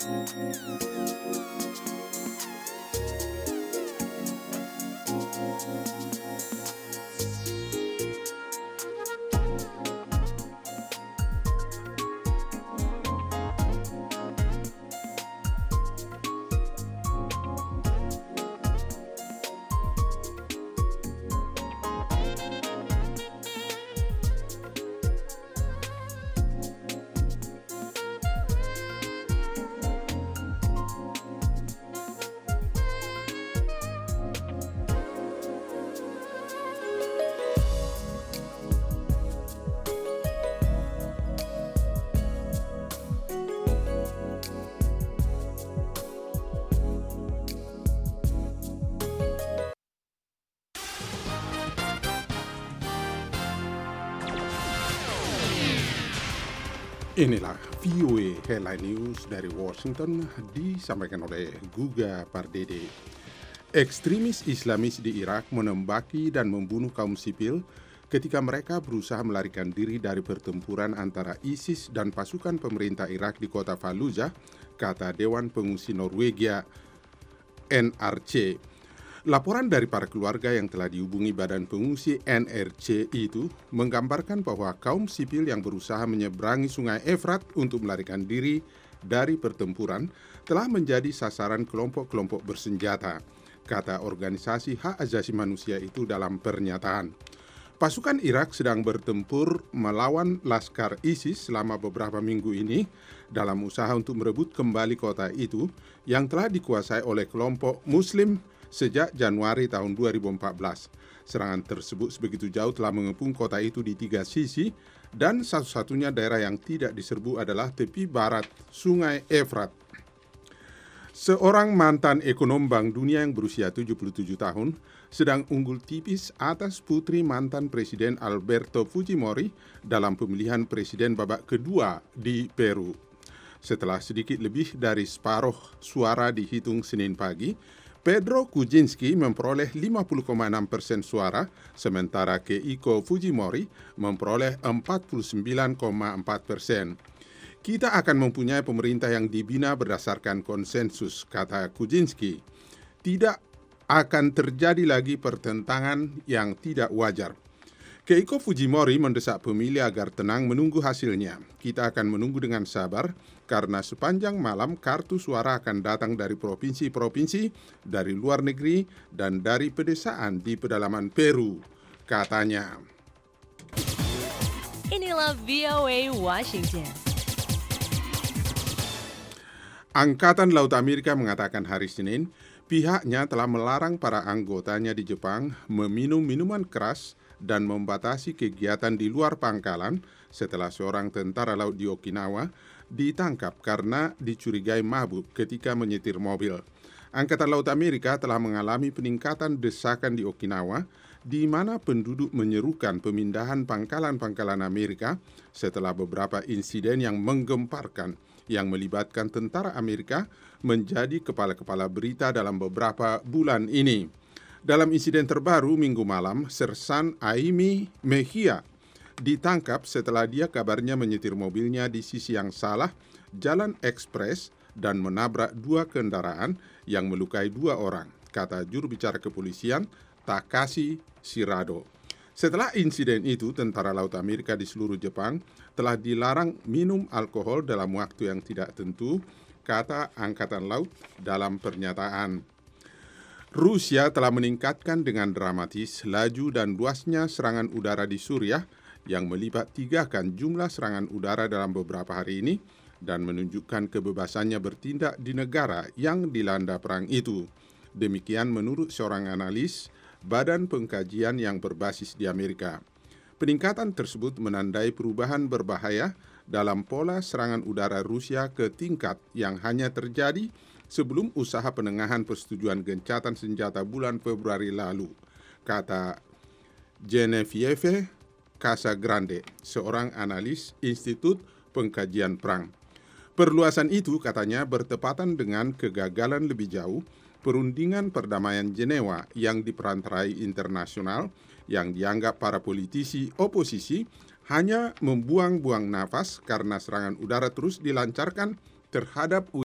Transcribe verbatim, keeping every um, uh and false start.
Inilah V O A Headline News dari Washington disampaikan oleh Guga Pardede. Ekstremis Islamis di Irak menembaki dan membunuh kaum sipil ketika mereka berusaha melarikan diri dari pertempuran antara ISIS dan pasukan pemerintah Irak di kota Fallujah, kata Dewan Pengungsi Norwegia N R C. Laporan dari para keluarga yang telah dihubungi Badan Pengungsi N R C itu menggambarkan bahwa kaum sipil yang berusaha menyeberangi sungai Efrat untuk melarikan diri dari pertempuran telah menjadi sasaran kelompok-kelompok bersenjata, kata organisasi hak asasi manusia itu dalam pernyataan. Pasukan Irak sedang bertempur melawan Laskar ISIS selama beberapa minggu ini dalam usaha untuk merebut kembali kota itu yang telah dikuasai oleh kelompok Muslim sejak Januari tahun dua ribu empat belas. Serangan tersebut sebegitu jauh telah mengepung kota itu di tiga sisi dan satu-satunya daerah yang tidak diserbu adalah tepi barat sungai Efrat. Seorang mantan ekonom Bank Dunia yang berusia tujuh puluh tujuh tahun sedang unggul tipis atas putri mantan Presiden Alberto Fujimori dalam pemilihan presiden babak kedua di Peru. Setelah sedikit lebih dari separuh suara dihitung Senin pagi, Pedro Kuczynski memperoleh lima puluh koma enam persen suara, sementara Keiko Fujimori memperoleh empat puluh sembilan koma empat persen. Kita akan mempunyai pemerintah yang dibina berdasarkan konsensus, kata Kuczynski. Tidak akan terjadi lagi pertentangan yang tidak wajar. Keiko Fujimori mendesak pemilih agar tenang menunggu hasilnya. Kita akan menunggu dengan sabar karena sepanjang malam kartu suara akan datang dari provinsi-provinsi, dari luar negeri, dan dari pedesaan di pedalaman Peru, katanya. Inilah V O A Washington. Angkatan Laut Amerika mengatakan hari Senin, pihaknya telah melarang para anggotanya di Jepang meminum minuman keras dan membatasi kegiatan di luar pangkalan setelah seorang tentara laut di Okinawa ditangkap karena dicurigai mabuk ketika menyetir mobil. Angkatan Laut Amerika telah mengalami peningkatan desakan di Okinawa, di mana penduduk menyerukan pemindahan pangkalan-pangkalan Amerika setelah beberapa insiden yang menggemparkan yang melibatkan tentara Amerika menjadi kepala-kepala berita dalam beberapa bulan ini. Dalam insiden terbaru minggu malam, Sersan Aimi Mejia ditangkap setelah dia kabarnya menyetir mobilnya di sisi yang salah Jalan Ekspres dan menabrak dua kendaraan yang melukai dua orang, kata juru bicara kepolisian Takashi Shirado. Setelah insiden itu, tentara laut Amerika di seluruh Jepang telah dilarang minum alkohol dalam waktu yang tidak tentu, kata Angkatan Laut dalam pernyataan. Rusia telah meningkatkan dengan dramatis laju dan luasnya serangan udara di Suriah yang melipat tigakan jumlah serangan udara dalam beberapa hari ini dan menunjukkan kebebasannya bertindak di negara yang dilanda perang itu. Demikian menurut seorang analis Badan Pengkajian yang berbasis di Amerika. Peningkatan tersebut menandai perubahan berbahaya dalam pola serangan udara Rusia ke tingkat yang hanya terjadi sebelum usaha penengahan persetujuan gencatan senjata bulan Februari lalu, kata Genevieve Casagrande, seorang analis Institut Pengkajian Perang. Perluasan itu, katanya, bertepatan dengan kegagalan lebih jauh perundingan perdamaian Jenewa yang diperantarai internasional yang dianggap para politisi oposisi hanya membuang-buang nafas karena serangan udara terus dilancarkan terhadap